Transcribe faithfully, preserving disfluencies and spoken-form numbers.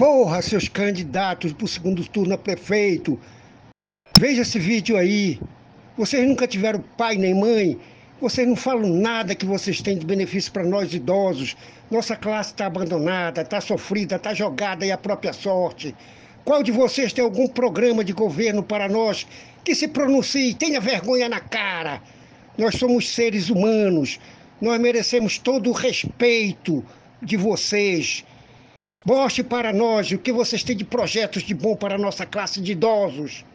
Porra, seus candidatos para o segundo turno a prefeito, veja esse vídeo aí. Vocês nunca tiveram pai nem mãe. Vocês não falam nada que vocês têm de benefício para nós idosos. Nossa classe está abandonada, está sofrida, está jogada aí à própria sorte. Qual de vocês tem algum programa de governo para nós? Que se pronuncie, tenha vergonha na cara. Nós somos seres humanos. Nós merecemos todo o respeito de vocês. Mostre para nós o que vocês têm de projetos de bom para a nossa classe de idosos.